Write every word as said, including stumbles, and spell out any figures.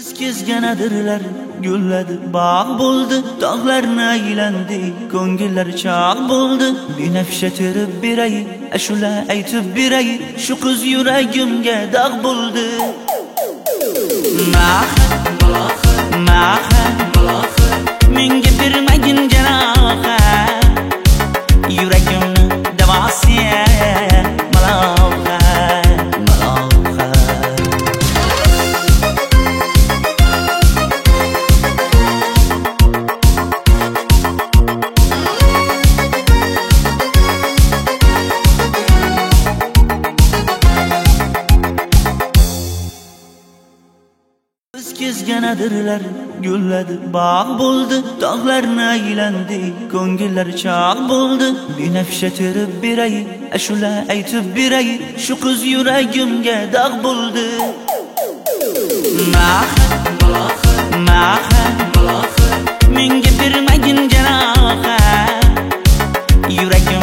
Biz kezganadirlar, gulladi, bog' bo'ldi, tog'larni aylandi, ko'ngillar chog' bo'ldi. Binafsha terib beray, ashula aytib beray, shu qiz yuragimga dog' bo'ldi. Mahat, mahat, menga bermagin janoha, yuragimni davosiya maloha, maloha. Biz kezganadirlar, gulladi, bog' bo'ldi, tog'larni aylandi, ko'ngillar chog' bo'ldi. Binafsha terib beray, ashula aytib beray, shu qiz yuragimga dog' bo'ldi. Mahat, mahat, menga bermagin janoha, yuragim